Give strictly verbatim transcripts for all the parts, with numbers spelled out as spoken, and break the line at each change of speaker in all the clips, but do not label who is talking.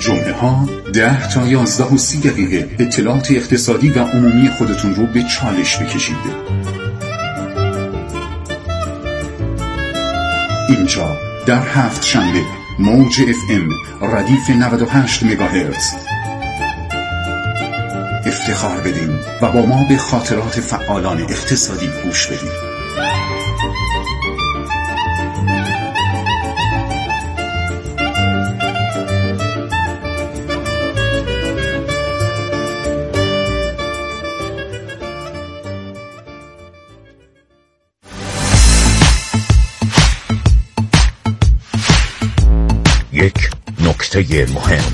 جمعه ها ده تا یازده و سی دقیقه اطلاعات اقتصادی و عمومی خودتون رو به چالش بکشید. اینجا در هفت شنبه موج اف ام ردیف نود و هشت مگاهرتز. افتخار بدین و با ما به خاطرات فعالان اقتصادی گوش بدین.
یک نکته مهم.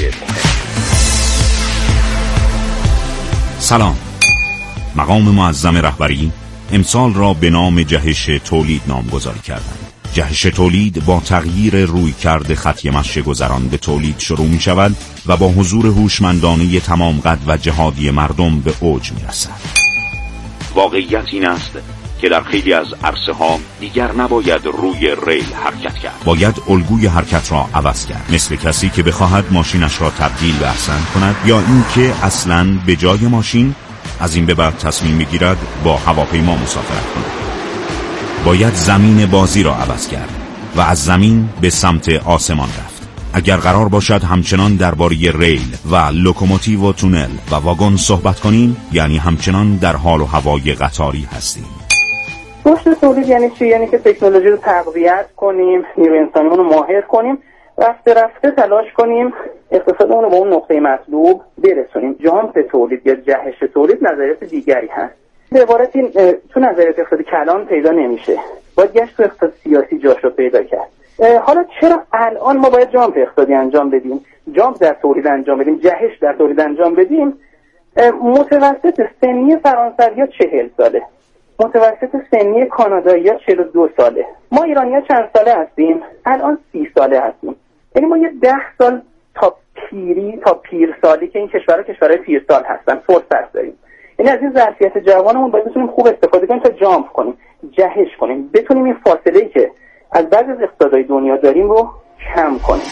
سلام. مقام معظم رهبری امسال را به نام جهش تولید نامگذاری کردند. جهش تولید با تغییر رویکرد خط مشی گذران به تولید شروع می شود و با حضور هوشمندانه تمام قد و جهادی مردم به اوج می رسد. واقعیت این است که در خیلی از عرصه ها دیگر نباید روی ریل حرکت کرد. باید الگوی حرکت را عوض کرد. مثل کسی که بخواهد ماشینش را تبدیل و احسن کند یا اینکه اصلاً به جای ماشین از این به بعد تصمیم بگیرد با هواپیما مسافرت کند. باید زمین بازی را عوض کرد و از زمین به سمت آسمان رفت. اگر قرار باشد همچنان درباره ریل و لوکوموتیو و تونل و واگن صحبت کنیم، یعنی همچنان در حال و هوای قطاری هستیم.
رشد تولید یعنی چی؟ یعنی که تکنولوژی رو تقویت کنیم، نیروی انسانیمون رو ماهر کنیم، رفته رفته تلاش کنیم اقتصادمون رو به اون نقطه مطلوب برسونیم. جامپ تولید یا جهش تولید نظریات دیگری هست. به عبارت این تو نظریات اقتصادی کلان پیدا نمیشه. باید گشت تو اقتصاد سیاسی جاش رو پیدا کرد. حالا چرا الان ما باید جامپ اقتصادی انجام بدیم؟ جامپ در تولید انجام بدیم، جهش در تولید انجام بدیم؟ متوسط سنی فرانسوی‌ها چهل ساله. متوسط سنی کانادایی‌ها چهل و دو ساله. ما ایرانی‌ها چند ساله هستیم؟ الان سی ساله هستیم. یعنی ما یه ده سال تا پیری تا پیر سالی که این کشورها کشورهای پیر سال هستن فرصت داریم. یعنی از این ظرفیت جوانمون باید بتونیم خوب استفاده کنیم تا جامپ کنیم، جهش کنیم، بتونیم این فاصله‌ای که از بعضی از اقتصادهای دنیا داریم رو کم کنیم.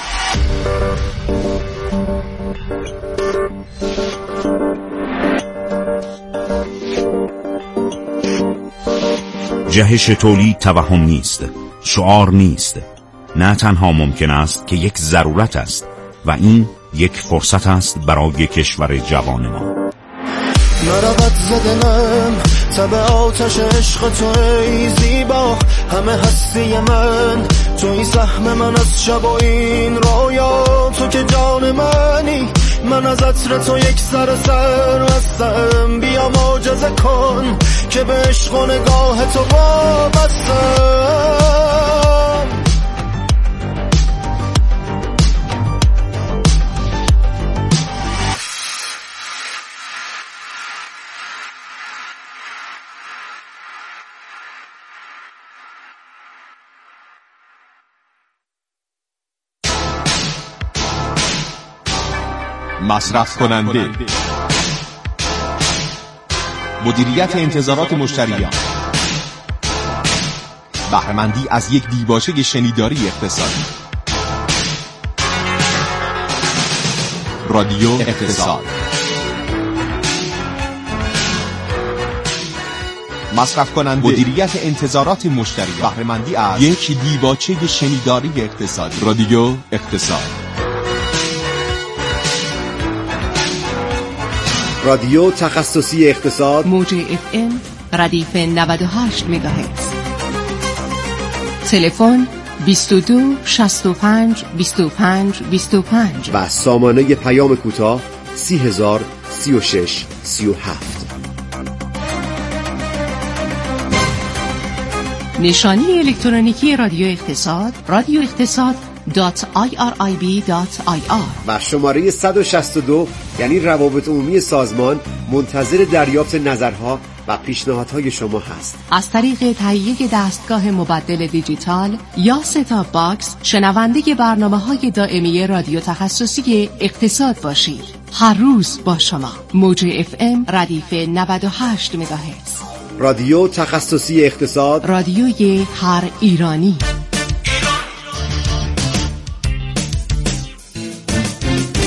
جهش تولید توهم نیست، شعار نیست. نه تنها ممکن است که یک ضرورت است و این یک فرصت است برای کشور جوان ما.
نرود زدنم تب آتش عشق تو ای زیبا، همه هستی من توی سهم من از شب و این رویا، تو که جان منی، من از عطر تو یک سر سر هستم. بیا معجزه کن که به عشق و نگاه تو وابستم.
مصرف کننده، مدیریت انتظارات مشتریان، بهره‌مندی از یک دیباچه شنیداری اقتصادی. رادیو اقتصاد. مصرف کننده، مدیریت انتظارات مشتریان، بهره‌مندی از یک دیباچه شنیداری اقتصادی. رادیو اقتصاد.
رادیو تخصصی اقتصاد،
موج اف ام ردیف نود و هشت مگاهرتز. تلفن بیست و دو شصت و پنج بیست و پنج بیست و پنج
و سامانه پیام کوتاه سی هزار سی و شش سی و هفت.
نشانی الکترونیکی رادیو اقتصاد رادیو اقتصاد دات آی آر آی بی دات آی آر
و شماره صد و شصت و دو یعنی روابط عمومی سازمان منتظر دریافت نظرها و پیشنهادهای شما هست.
از طریق تهیه دستگاه مبدل دیجیتال یا ستاپ باکس شنونده برنامه‌های دائمی رادیو تخصصی اقتصاد باشید. هر روز با شما. موج اف ام ردیف نود و هشت مگاهرتز.
رادیو تخصصی اقتصاد،
رادیوی هر ایرانی.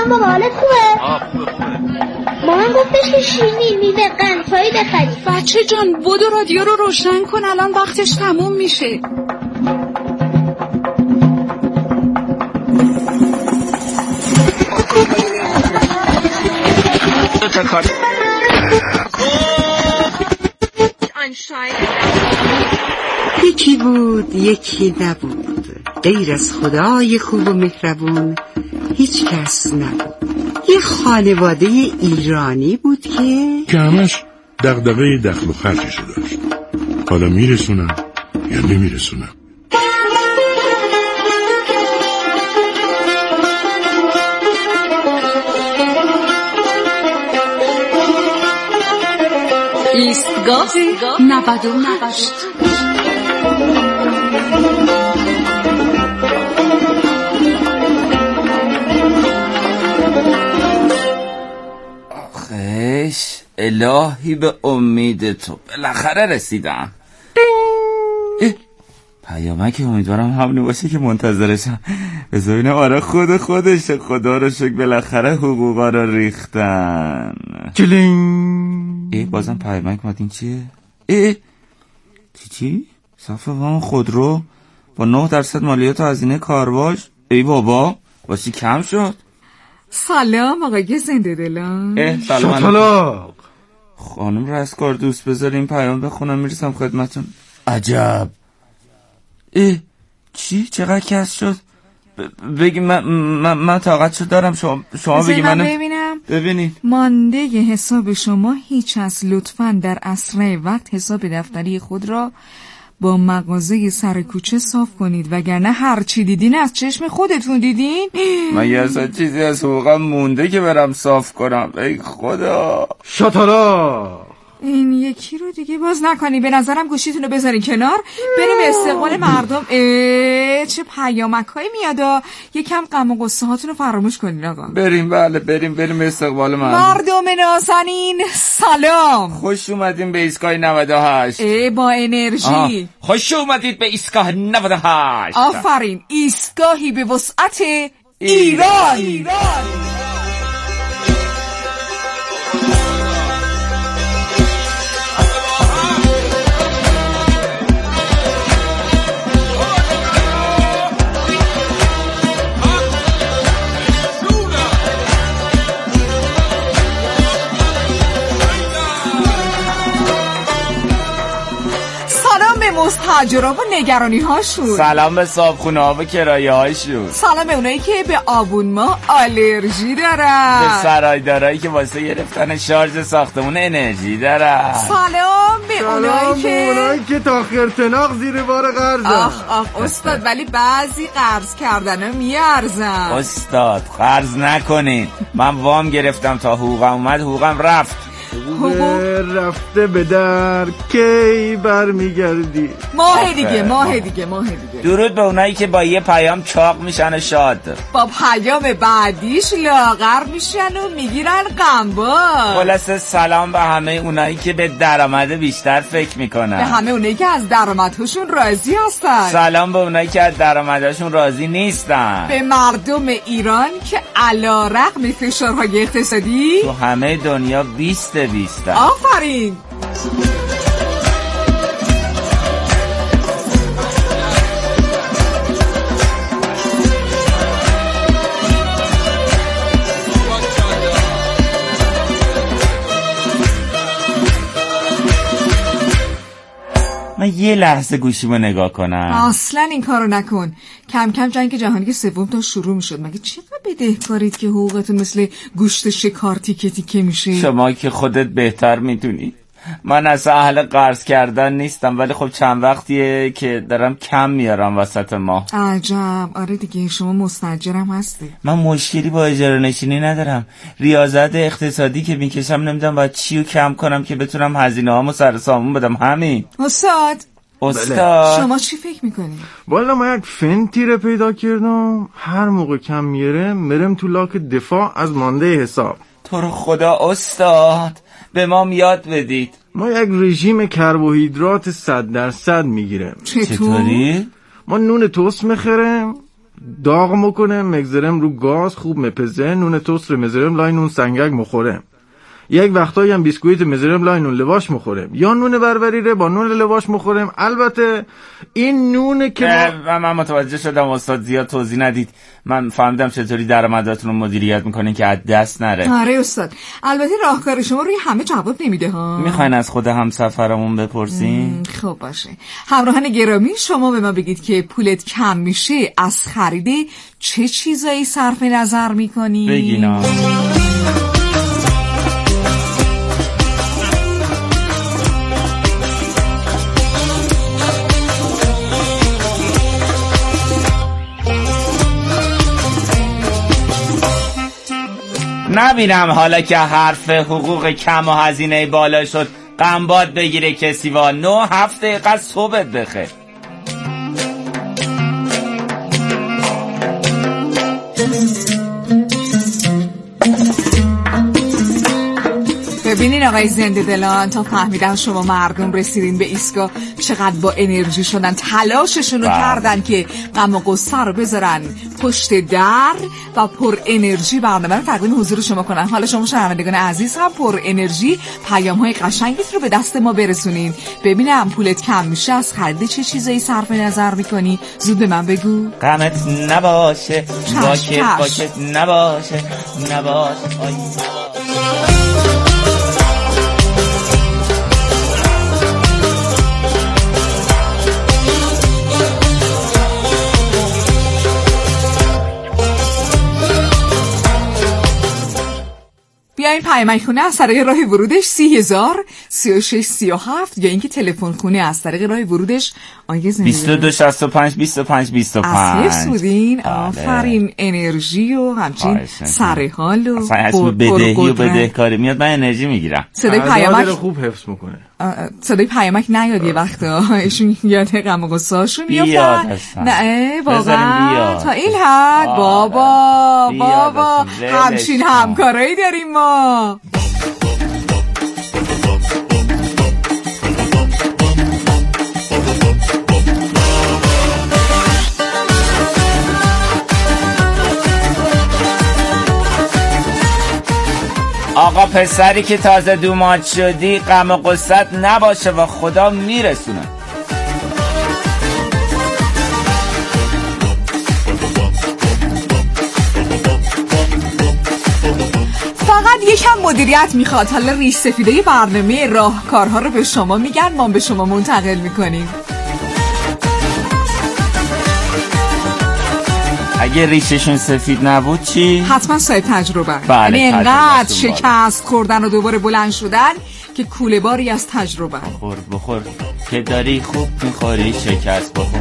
سلام بابا، حالت خوبه؟
آه خوبه خوبه.
مامان گفتش که شیرینی میوه قندهایی بخری.
بچه جان بدو رادیو رو روشن کن، الان وقتش تموم میشه.
یکی بود یکی نبود، غیر از خدای خوب و مهربون هیچ کس نبود. یه خانواده ایرانی بود که
که همش دغدغه دخل و خرجشو داشت. حالا میرسونم یا نمیرسونم.
ایستگاه نود و هشت.
آخش الهی به امید تو بالاخره رسیدم. پیامک امیدوارم همونی باشه که منتظرشم. بذارینم آره خود خودشه. خدا رو شکر بالاخره حقوقا رو ریختن.
کلینگ.
ای بازم پیامک اومد. این چیه؟ ای چی چی؟ صف وام خودرو با نه درصد مالیات و هزینه کارواش. ای بابا واسه کم شد.
سلام آقای زنده دلان.
اه سلام
شطلاق
خانم رستگار دوست، بذار این پیام بخونم میرسم خدمتون. عجب. اه چی؟ چقدر کس شد؟ ب- بگی من, من, من طاقتشو دارم. شما, شما بگی من
ببینم.
ببینید
مانده ی حساب شما هیچ از لطفاً در اسرع وقت حساب دفتری خود را با مغازه سر کوچه صاف کنید، وگرنه هر چی دیدین از چشم خودتون دیدین.
مگه اصلا چیزی از حقوقم مونده که برم صاف کنم؟ ای خدا.
شطلاق.
این یکی رو دیگه باز نکنی. به نظرم گوشیتون رو بذارین کنار، بریم استقبال مردم. اه چه پیامک هایی میادا. یکم غم و غصه هاتون رو فراموش کنین آقا.
بریم. بله بریم بریم استقبال مردم.
مردم نازنین سلام،
خوش اومدین به ایستگاه نود و هشت.
ای با انرژی.
آه. خوش اومدید به ایستگاه نود و هشت.
آفرین، ایستگاهی به وسعت ایران, ایران. مستاجرها و نگرانی هاشون.
سلام به صابخونه ها و کرایه هاشون.
سلام به اونایی که به آبون ما آلرژی دارن.
به سرایدارایی که واسه گرفتن شارژ ساختمون انرژی دارن.
سلام به اونایی که
اونایی که تا خرطناق زیر بار قرضن.
آخ آخ استاد، ولی بعضی قرض کردن میارزن.
استاد قرض نکنین. من وام گرفتم تا حقوقم اومد، حقوقم رفت.
حقوق رفته به در کی برمیگردی؟
ماه دیگه ماه دیگه ماه دیگه.
درود به اونایی که با یه پیام چاق میشن و شاد،
با پیام بعدیش لاغر میشن و میگیرن غمبار.
خلاصه سلام به همه اونایی که به درآمد بیشتر فکر میکنن.
به همه اونایی که از درآمدهاشون راضی هستن.
سلام به اونایی که از درآمدشون راضی نیستن.
به مردم ایران که علیرغم فشارهای اقتصادی
تو همه دنیا بیست بیست.
آفرین.
من یه لحظه گوشیمو نگاه کنم.
اصلا این کارو نکن. کم کم جنگ جهانی سوم تا شروع میشد. مگه چقدر بدهکارید که حقوقتون مثل گوشت شکار تیکه تیکه میشه؟
شما که خودت بهتر میدونی. من اصلا اهل قرض کردن نیستم، ولی خب چند وقتیه که دارم کم میارم وسط ماه.
عجب. آره دیگه شما مستاجرم هستی.
من مشکلی با اجاره نشینی ندارم. ریاضت اقتصادی که میکشم نمیدونم باید چی رو کم کنم که بتونم هزینه هامو سر سامون بدم. همین.
استاد
استاد
شما چی فکر میکنی؟
والا من یک فنتی رو پیدا کردم، هر موقع کم میاره مرم تو لاک دفاع از مانده حساب.
تو رو خدا استاد به ما یاد بدید.
ما یک رژیم کربوهیدرات صد درصد میگیریم.
چطوری؟
ما نون توست میخریم، داغ میکنه مگذرم رو گاز خوب مپزه نون توست رو مزرم لای نون سنگک مخورم. یک وقتایی هم بیسکویت مزرم لای نون لواش مخورم یا نون بربریره با نون لواش مخورم. البته این نونه که
ما... من متوجه شدم استاد زیاد توضیح ندید، من فهمیدم چطوری درآمداتون رو مدیریت میکنین که از دست نره.
آره استاد، البته راهکار شما روی همه جواب نمیده ها.
میخواین از خود همسفرمون بپرسین؟
خب باشه. همراهان گرامی، شما به ما بگید که پولت کم میشه از خرید چه چیزایی صرف نظر میکنی؟
بگینا. نبینم حالا که حرف حقوق کم و هزینه بالا شد قنباد بگیره کسی و نه هفته دقیقه صبحت بخیر.
ببینین آقای زنده دلان، تا فهمیدن شما مردم رسیدین به ایستگاه چقدر با انرژی شدن، تلاششون رو کردن که غم و غصه رو بذارن پشت در و پر انرژی برنامه رو تقدیم حضور شما کنن. حالا شما شنوندگان عزیز هم پر انرژی پیام های قشنگیت رو به دست ما برسونین. ببینم پولت کم میشه از خرید چه چیزایی صرف نظر میکنی؟ زود به من بگو.
غمت نباشه باشه باشه نباشه نباشه آی
بیاین پیامک خونه از طریق راه ورودش سی هزار سی و شش سی و هفت یا اینکه تلفن خونه از طریق راه ورودش آیه زنده
بیست و دو شصت و پنج بیست و پنج بیست و پنج.
از حفظ بودین. آفرین. انرژی و همچین سر حال و
اسم بدهی و بدهکاری میاد من انرژی میگیرم.
صدای پیامک
خوب حفظ میکنه.
صدای پیامک نیاد یه وقتا ایشون یاد غم و غصه‌اشون میافتن. نه واقعا تا این حد بابا بابا همچین همکارایی داریم ما.
آقا پسری که تازه دومات شدی غم و غصت نباشه و خدا میرسونه.
فقط یکم مدیریت میخواد. حالا ریش سفیده برنامه راهکارها رو به شما میگن، ما به شما منتقل میکنیم.
اگه ریششون سفید نبود چی؟
حتما صاحب تجربه.
بله،
یعنی انقدر شکست خوردن و دوباره بلند شدن که کوله باری از تجربه.
بخور بخور که داری خوب میخوری شکست بخور.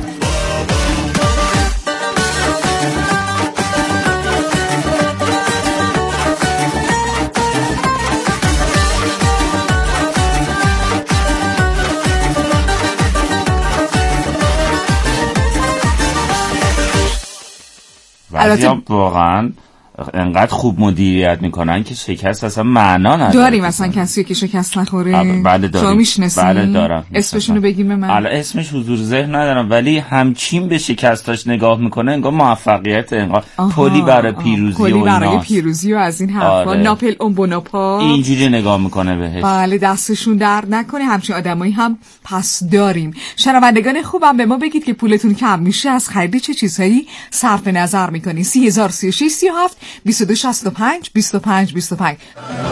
البته واقعا انقدر خوب مدیریت میکنن که شکست اصلا معنا نداره.
داریم اصلا کسی که شکست نخوره؟
بله داریم.
تو میشناسی؟
بله دارم.
اسمشونو بگیم به من.
الان اسمش حضور ذهن ندارم ولی همچین به شکستاش نگاه میکنه انگار موفقیت، انگار پلی برای پیروزی
پلی
و اینا،
برای پیروزی و از این حرفا.
آره.
ناپل اون بوناپارت
اینجوری نگاه میکنه بهش.
بله دستشون درد نکنه. همچین آدمایی هم پس داریم. شنوندگان خوبم به ما بگید که پولتون کم میشه از خرید چه چیزهایی صرف نظر میکنین. سی هزار سی و شش سی و هفت بیست و دو شصت و پنج بیست و پنج بیست و پنج.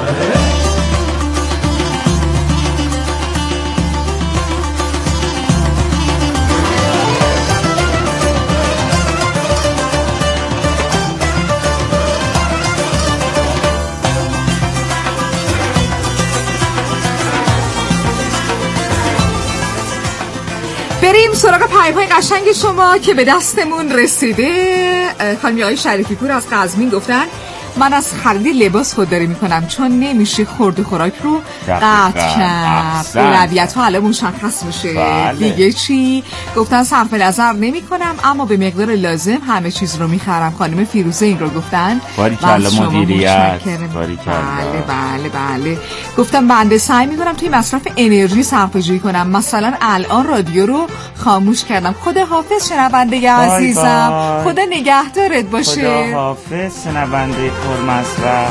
بریم سراغ پیام‌های قشنگ شما که به دستمون رسیده. خانم آقای شریفی پور از قزوین گفتن من از خرید لباس خودداری میکنم چون نمیشه خورد و خوراک رو قطع کرد. اولویت ها الان مشخص میشه. بله. دیگه چی؟ گفتن صرف نظر نمی کنم اما به مقدار لازم همه چیز رو میخرم. خانم فیروزه این رو گفتن.
باری کلا مدیریت. باری کلا.
بله بله بله. گفتم بنده سعی میکنم توی مصرف انرژی صرفه جویی کنم. مثلا الان رادیو رو خاموش کردم. خدا حافظ شنونده عزیزم. خدا نگهدارت باشه.
خدا حافظ شنونده پرمصرف.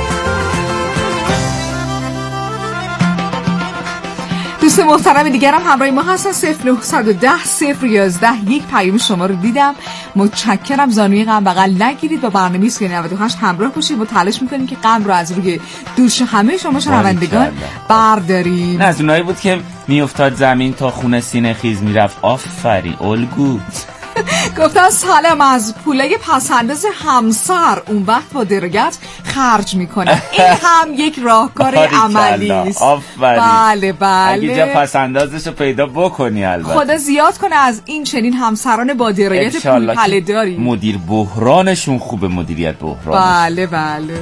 دوست محترم دیگرم همراه ما هستن. صفر نه یک صفر صفر یازده یک پیام شما رو دیدم. متشکرم. زانوی غم بغل نگیرید. با برنامه سی و نود و هشت همراه باشید. ما تلاش میکنیم که غم رو از روی دوش همه شما شنوندگان برداریم.
نه از اونایی بود که میافتاد زمین تا خونه سینه خیز میرفت. آفرین الگو.
گفتن سلام از پولای پسنداز همسر اون وقت با درگت خرج میکنه. این هم یک راهکار عملی است. بله بله.
اگه جا پسندازش رو پیدا بکنی البته.
خدا زیاد کنه از این چنین همسران با درگت پول پله‌داری.
مدیر بحرانشون خوبه. مدیریت بحران.
بله بله.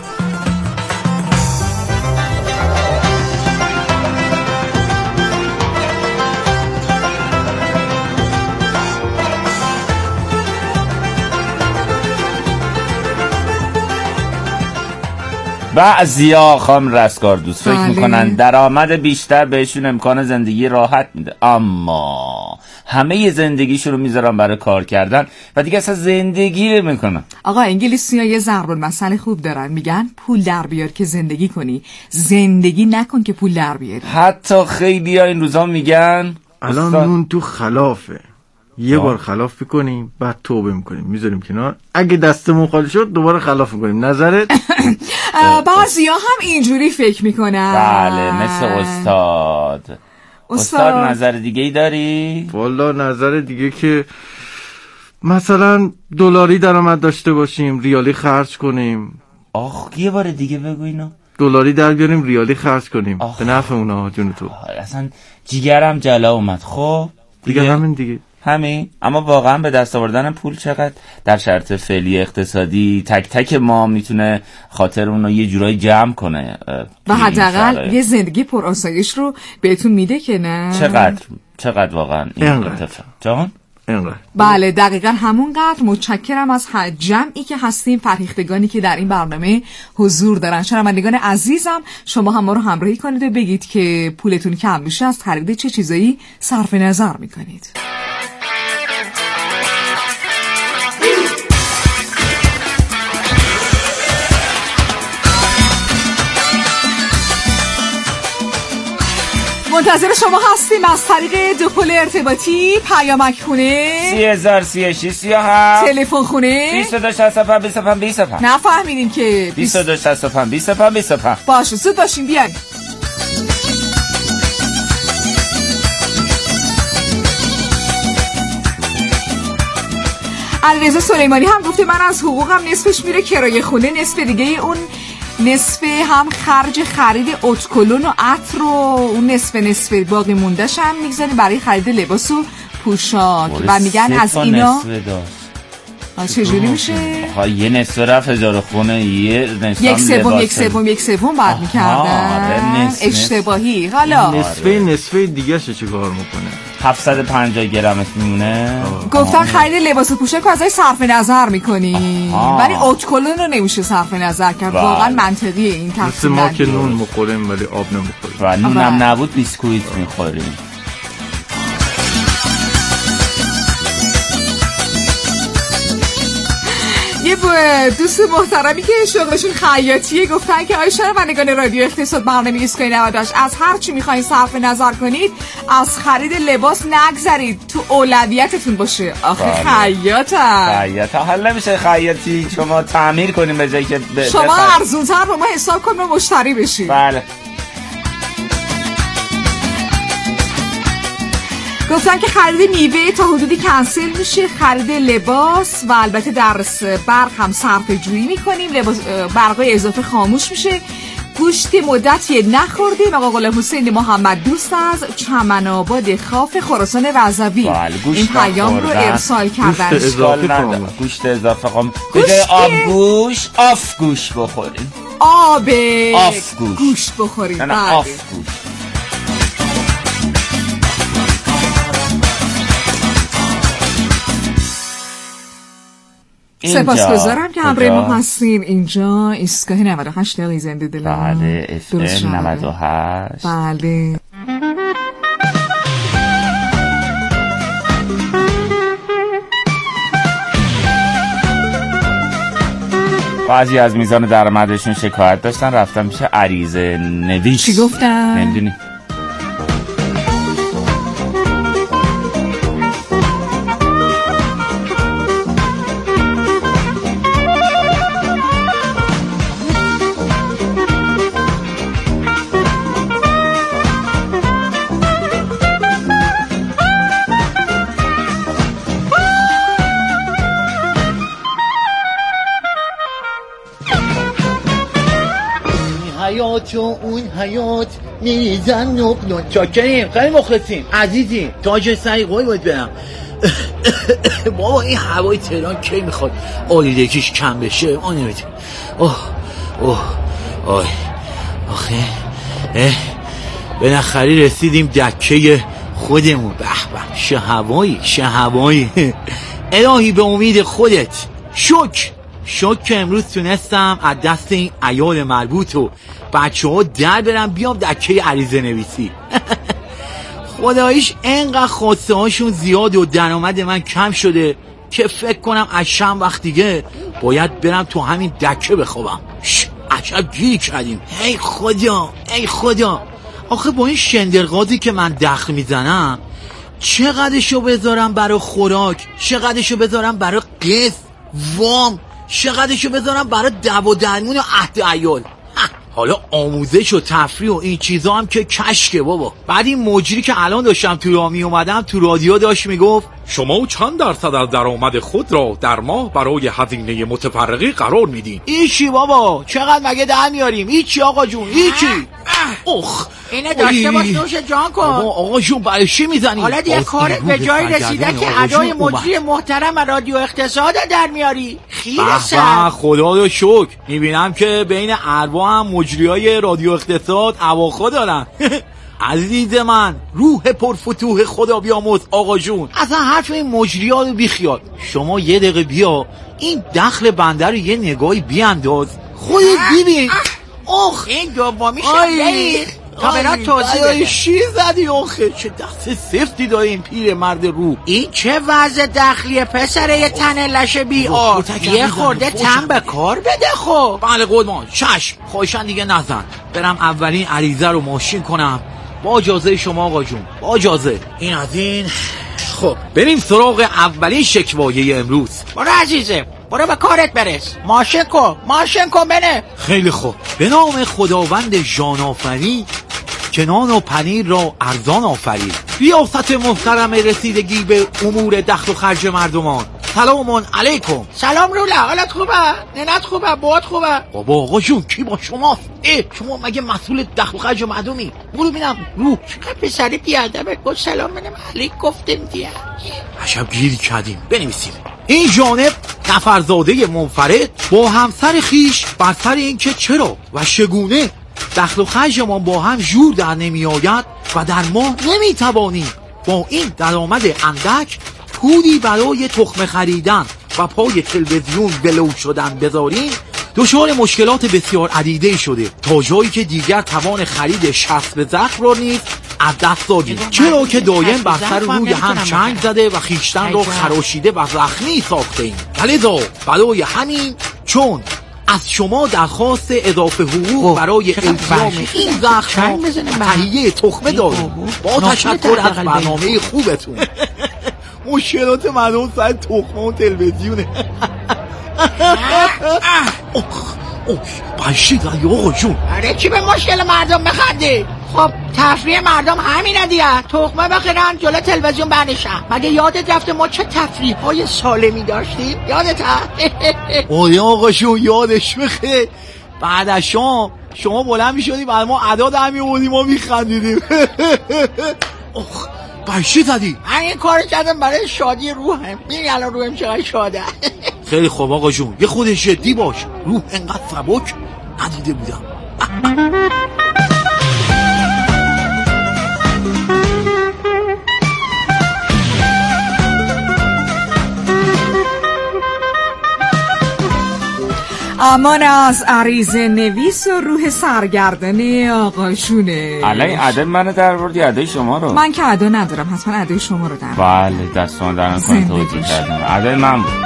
بعضیا خام رستگار دوست فکر میکنن درآمد بیشتر بهشون امکان زندگی راحت میده، اما همه زندگیشون رو میذارن برای کار کردن و دیگه اصلا زندگی نمیکنن.
آقا انگلیسی‌ها یه ضرب المثل خوب دارن، میگن پول در بیار که زندگی کنی، زندگی نکن که پول در بیاری.
حتی خیلی‌ها این روزا میگن
الان نون تو خلافه، یه بار خلاف بکنیم بعد توبه میکنیم میذاریم کنار، اگه دستمون خالی شد دوباره خلاف میکنیم. نظرت؟
بعضیا هم اینجوری فکر میکنن.
بله مثل استاد. استاد, استاد نظر دیگه ای داری؟
والا نظر دیگه که مثلا دلاری درآمد داشته باشیم، ریالی خرج کنیم.
آخ یه بار دیگه بگو اینو.
دلاری در بیاریم ریالی خرج کنیم به نفع اونا. جون تو
اصلا جیگرم جلا اومد. خب
دیگه, دیگه همین دیگه
همین. اما واقعا به دست آوردن پول چقدر در شرط فعلی اقتصادی تک تک ما میتونه خاطر اون رو یه جورایی جمع کنه
و حداقل یه زندگی پر آسایش رو بهتون میده که نه؟
چقدر چقدر واقعا این اتفاق جان؟
اینقدر.
بله دقیقا همونقدر. متشکرم از جمعی که هستیم، فرهیختگانی که در این برنامه حضور دارن. شنوندگان عزیزم شما هم ما رو همراهی کنید و بگید که پولتون کم میشه از خرید چه چیزایی صرف نظر میکنید. منتظر شما هستیم از طریق دو پل ارتباطی، پیامک خونه
سی هزار سی و شش سی و هفت،
تلفن خونه
بیست و دو شصت و پنج بیست و پنج بیست و پنج.
نفهمیدیم که
بیست و دو شصت و پنج بیست و پنج بیست و پنج.
باشه زود باشیم بیاین. علیرضا سلیمانی هم گفته من از حقوقم نصفش میره کرایه خونه، نصف دیگه اون نصف هم خرج خرید اتکلون و عطر و اون نصف نصف باقی مونده‌ش هم میگذاری برای خرید لباس و پوشاک و میگن از اینا چجوری میشه؟
آها یه نصف رفت هزار خونه، یه نصف
یک سوم یک سوم یک سوم بعد میکردن اشتباهی. حالا
نصف نصف دیگه چه کار میکنه؟
هفتصد و پنجاه گرمش میمونه.
گفتن خرید لباس و پوشاک ازش صرف نظر میکنی ولی اتکلون رو نمیشه صرف نظر کرد. واقعا منطقیه این تفسیر.
ما که نون میخوریم ولی آب نمیخوریم
و نونم نبود بیسکویت میخوریم.
یه دوست محترمی که شغلشون خیاطیه گفتن که آیا شنوندگان رادیو اقتصاد برنامه ایسکای نود از هر چی میخواین صرف نظر کنید از خرید لباس نگذرید، تو اولویتتون باشه. آخه خیاطه
خیاطه حل نمیشه خیاطی شما تعمیر کنیم به جایی که ب...
شما ارزونتر رو ما حساب کنیم و مشتری بشید.
بله.
گفتن که خرید میوه تا حدودی کنسل میشه، خرید لباس و البته در برق هم صرفه جویی میکنیم، لباس برقای اضافه خاموش میشه، گوشت مدتی نخوردیم. آقا غلام حسین محمد دوست از چمن آباد خاف خراسان رضوی این پیام رو ارسال کردن.
گوشت اضافه گوشت اضافه قام بده آب گوش آف گوش بخوریم.
آب
آف گوش
گوشت بخوریم.
نه نه آف گوش.
سپاسگزارم که همراه ما هستین. اینجا ایستگاه نود و هشت دقیقه زنده دلم.
بله اف ام نود و هشت.
بله
بعضی از میزان درآمدشون شکایت داشتن، رفتم میشه عریضه نویس.
چی گفتن؟
نمیدونی
حیات و اون حیات میریزن نقنون. چاکریم، خیلی مخلصیم عزیزیم. تاج سعی قوی باید برم. بابا این هوای تهران کی میخواد آلیدگیش کم بشه؟ آن نمیده. اوه اوه آی آخه اه بالاخره رسیدیم دکه خودمون. به به چه هوایی چه هوایی. الهی به امید خودت. شک شک که امروز تونستم از دست این عیال مربوط و بچه ها در برم بیام دکه عریضه نویسی. خداییش انقدر خواسته هاشون زیاد و درآمد من کم شده که فکر کنم از چند وقت دیگه باید برم تو همین دکه بخوابم. عجب گیری کردیم. ای خدا ای خدا. آخه با این شندرغازی که من دخل میزنم چقدرشو بذارم برای خوراک، چقدرشو بذارم برای قسط وام، چقدرشو بذارم برای دو و درمون و عهد عیال. حالا آموزش و تفریح و این چیزا هم که کشکه بابا. بعد این مجری که الان داشتم تو راه می اومدم تو رادیو داشت میگفت
شما چند درصد از درآمد خود را در ماه برای هزینه متفرقه قرار میدین؟
ایچی بابا، چقدر مگه در میاریم؟ ایچی آقا جون، ایچی. اخ
اینه داشته باش نوش جان کن.
آقا جون برای چی میزنی؟
حالا دیگه کارت به جایی رسیده که ادای مجری محترم رادیو اقتصاد در میاری. خیره سر
خدا رو شکر میبینم که بین اربا هم مجریای رادیو اقتصاد اواخا دارن. عزیز من، روح پرفتوح خدا بیامرز آقا جون، اصلا حرف این مجری‌ها رو بیخیال. شما یه دقیقه بیا این دخل بنده رو یه نگاهی بیانداز، خودت ببین.
اوخ این دومی شده تا برات توضیح
چی زدی آخه؟ چه دست سفتی داره این پیر مرد رو.
این چه وضع دخلیه پسره یه تن لشه بی آر. یه خورده تن به کار بده خب.
بله قدمان چشم، خواهشن دیگه نزن. برم اولین عریضه رو ماشین کنم با اجازه شما آقا جون، با اجازه. این از این. خب بریم سراغ اولین شکوایه امروز.
برو عزیزه برو به کارت برس. ماشین کن ماشین کن بنه.
خیلی خوب. به نام خداوند جان آفرین که نان و پنیر را ارزان آفرید. ریاست محترم رسیدگی به امور دخل و خرج مردمان. سلام علیکم.
سلام رولا، حالت خوبه؟ ننت خوبه؟ بود خوبه؟
بابا آقا جون کی با شماست؟ اه شما مگه مسئول دخل و خرج مردمی؟ برو ببینم رو.
چقدر پسری بیادبه گفت سلام منم علیک گفتم دیگه.
عجب گیری کردیم. بنویسیم. این جانب نفرزاده منفرد با همسر خیش بر سر این که چرا و چگونه دخل و خرجمان با هم جور در نمی آید و در ماه نمی توانیم با این درآمد اندک پولی برای تخم خریدن و پای تلویزیون ولو شدن بذاریم، دچار مشکلات بسیار عدیده شده تا جایی که دیگر توان خرید شخص به زخم را نیز از دست دادیم، چرا که دایم بر سر روی هم چنگ زده و خیشتن را خراشیده و زخمی ساخته ایم. لذا برای همین چون از شما درخواست اضافه حقوق برای التیام این زخم تهیه تخمه داریم با تشکر از برنامه خوبتون. مشکلات مردم سر تخمه و تلویزیونه. اوه باشی داری آقا جون.
آره چی به مشکل مردم بخندی؟ خب تفریح مردم همینه دیگه، تخمه بخیرن جلو تلویزیون بنشن. مگه یادت رفته ما چه تفریح های سالمی داشتیم؟ یادت هست؟
آره آقا جون یادش بخیر. بعد از شام شما بلند میشدی بعد ما ادا در میوردیم ما میخندیدیم. اخ بچه زدی؟
من این کار کردم برای شادی روحم. میری الان روحم چقدر شاده.
خیلی خوب آقا جون، یه خود جدی باش. روح انقدر سبک ندیده بودم.
امان از عریضه نویس و روح سرگردن آقاشونه.
الان عدد منو در بردی عدد شما رو؟
من که عدد ندارم، حتما عدد شما رو در
بله دستان درن کنی توجیه کردم عدد من بود.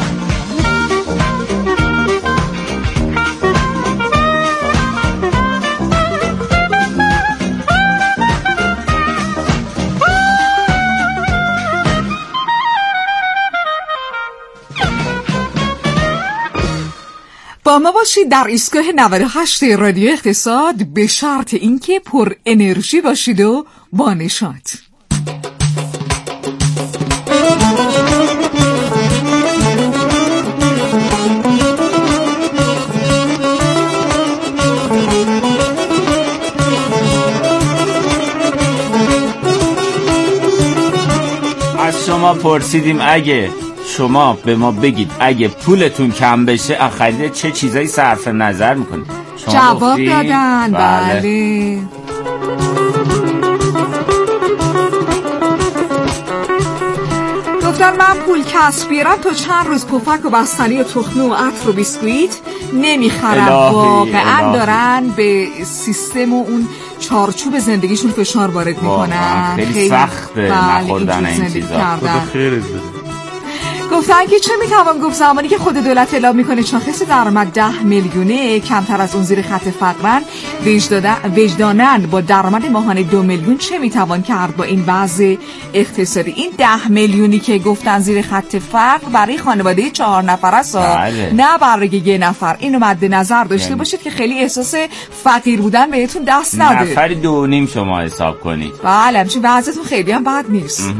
با ما باشید در ایستگاه نود و هشت رادیو اقتصاد، به شرط اینکه پر انرژی باشید و با نشاط.
از شما پرسیدیم اگه شما به ما بگید اگه پولتون کم بشه از خرید چه چیزایی صرف نظر میکنید؟
جواب دادن. بله, بله. گفتن من پول کسب بیارم تا چند روز پفک و بستنی و تخمه و عطر و بیسکویت نمیخرم. واقعا دارن به سیستم و اون چارچوب زندگیشون فشار وارد میکنن.
خیلی, خیلی سخته نخوردن این چیزا. خدا خیرت بده.
گفتن که چه میتوان گفت زمانی که خود دولت اعلام میکنه شاخص درآمد ده میلیونه کمتر از اون زیر خط فقرن وجدانن با درآمد ماهانه دو میلیون چه میتوان کرد با این وضع اقتصادی؟ این ده میلیونی که گفتن زیر خط فقر برای خانواده چهار نفر است، نه برای یه نفر. اینو مد نظر داشته باشید که خیلی احساس فقیر بودن بهتون دست نده.
نفری دو نیم شما حساب کنید.
بله همچنین وضعتون خیلی هم بد نیست.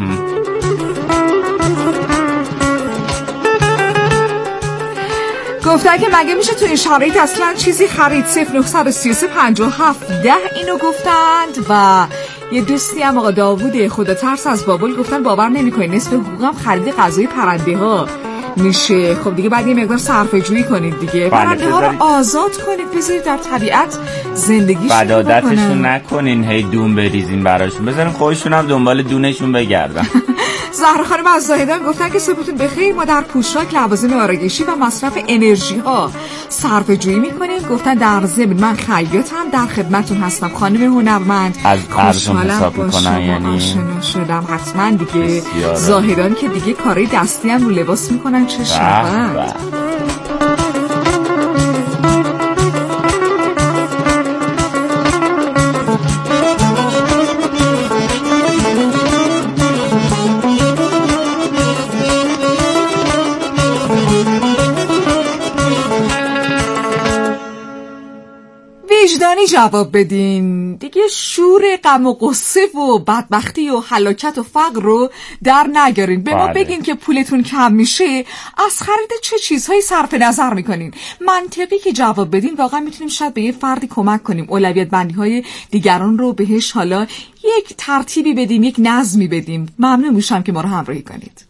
گفتن که مگه میشه تو این شرایط اصلا چیزی خرید؟ صفر نه سه سه پنج هفت ده اینو گفتند. و یه دوستی هم آقا داوود خدا ترس از بابل گفتن باور نمی‌کنی نصف حقوقم خرید غذای پرنده ها میشه. خب دیگه بعد یه مقدار صرفه جویی کنید دیگه. پرنده ها رو آزاد کنید، بذارید در طبیعت زندگیشون بکنن.
بدادتشون نکنین هی دون بریزین براشون، بذارین خودشون هم دنبال دونشون بگردن.
زهرا خانم از زاهدان گفتن که صبحتون بخیر، ما در پوشاک، لوازم آرایشی و مصرف انرژی ها صرفه جویی میکنیم. گفتن در ضمن من خیاطم، در خدمتون هستم خانم هنرمند.
از قرضون حساب میکنن یعنی
آشنا شدم حتما دیگه. زاهدان که دیگه کاری دستی هم رو لباس میکنن چه شود. وجدانی جواب بدین دیگه. شور غم و غصه و بدبختی و هلاکت و فقر رو در نگارین. به ما بگین که پولتون کم میشه از خرید چه چیزهایی صرف نظر میکنین. منطقی که جواب بدین واقعا میتونیم شاید به یه فردی کمک کنیم، اولویت بندی های دیگران رو بهش حالا یک ترتیبی بدیم، یک نظمی بدیم. ممنون میشم که ما رو همراهی کنید.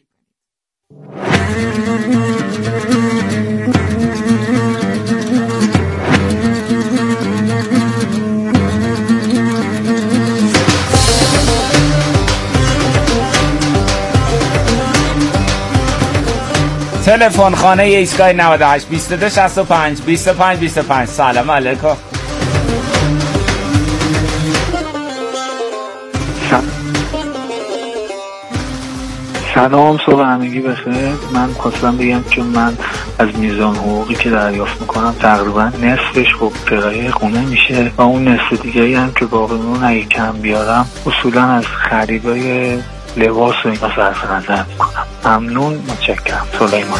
تلفن خانه ایستگاه نود و هشت بیست و دو شصت و پنج بیست و پنج بیست و پنج. سلام علیکم.
سلام، صبح همگی بخیر. من خواستم بگم که من از میزان حقوقی که دریافت میکنم تقریبا نصفش خب کرایه خونه میشه و اون نصف دیگری هم که باقی میمونه اگه کم بیارم اصولا از خریدای لباس و اینا صرف نظر میکنم. ممنون، متشکرم. سلیمان.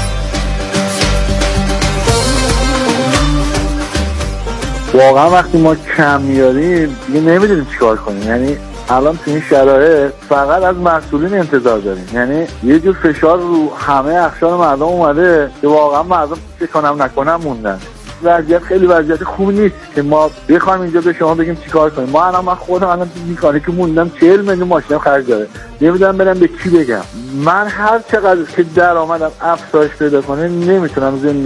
واقعا وقتی ما کم میاریم دیگه نمیدونیم چیکار کنیم. یعنی الان تو این شرایط فقط از مسئولین انتظار داریم. یعنی یه جور فشار رو همه اقشار مردم اومده که واقعا مردم چه کنم نکنم موندن. وضعیت خیلی وضعیت خوب نیست که ما بخوایم اینجا به شما بگیم چیکار کنیم. ما الان من خودم الان تو میکانیک موندم چهل میلیون ماشینم خرج داره، نمیدونم برم به کی بگم. من هر چقدر که درآمدم افزایش پیدا کنه نمیتونم زندگی